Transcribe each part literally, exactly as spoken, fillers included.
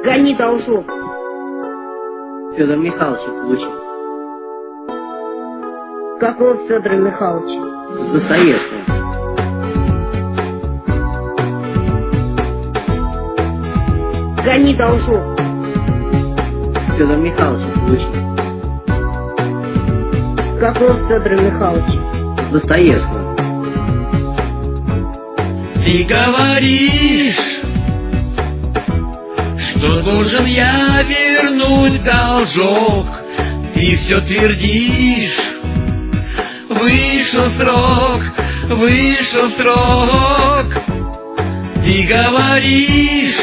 Гони должок. Федор Михайлович получил. Какого Федора Михайловича? Достоевского. Гони должок. Федор Михайлович получил. Какого Федора Михайловича? Достоевского. Ты говоришь, что должен я вернуть должок. Ты все твердишь, вышел срок, вышел срок. Ты говоришь,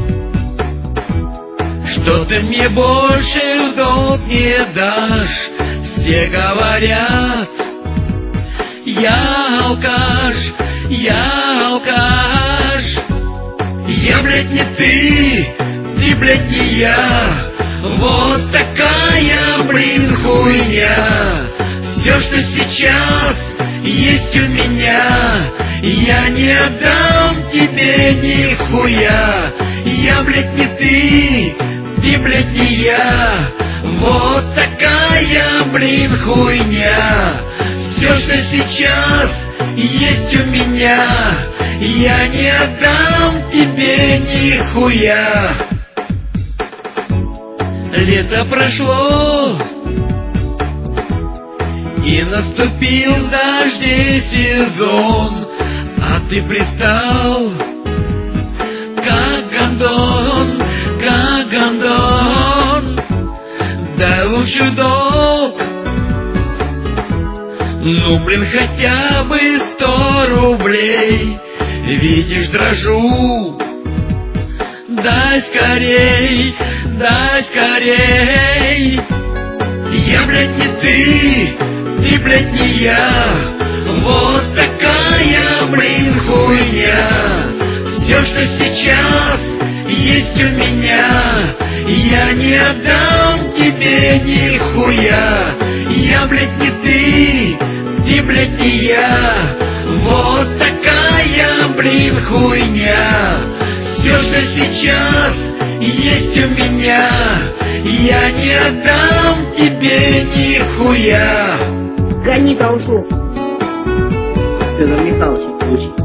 что ты мне больше в долг не дашь. Все говорят, я алкаш, я алкаш. Я, блядь, не ты, ты, блядь, не я. Вот такая, блин, хуйня. Все, что сейчас есть у меня, я не отдам тебе нихуя. Я, блядь, не ты, ты, блядь, не я. Вот такая, блин, хуйня. Все, что сейчас есть у меня, я не отдам тебе нихуя. Лето прошло, и наступил дождей сезон, а ты пристал, как гондон, как гондон. Дай лучше долг, ну, блин, хотя бы сто рублей. Видишь, дрожу, дай скорей, дай скорей. Я, блядь, не ты, ты, блядь, не я. Вот такая, блин, хуйня. Все, что сейчас есть у меня, я не отдам тебе нихуя. Я, блядь, не ты, ты, блядь, не я. Вот такая, блин, хуйня. Все, что сейчас есть у меня, я не отдам тебе нихуя. Гони должок. Федор Михайлович получил.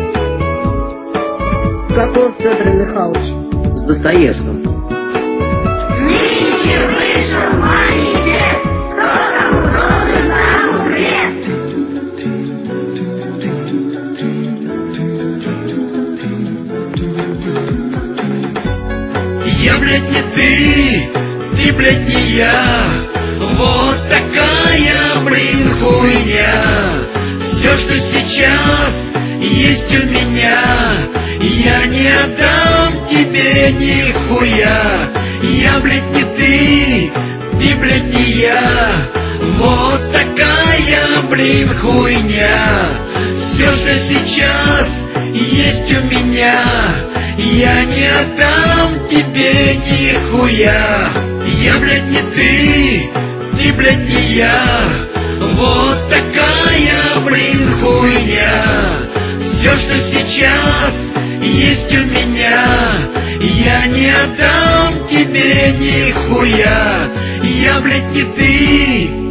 Какого Федора Михайловича? С Достоевским. Нынче вышел манифест, кто кому должен, тому вред. Я, блядь, не ты, ты, блядь, не я. Вот такая, блин, хуйня. Все, что сейчас есть у меня, я не отдам тебе нихуя. Я, блядь, не ты, ты, блядь, не я. Вот такая, блин, хуйня. Все, что сейчас есть у меня, я не отдам тебе нихуя. Я, блядь, не ты, ты, блядь, не я. Вот такая, блин, хуйня. Все, что сейчас есть у меня, я не отдам тебе нихуя. Я, блядь, не ты,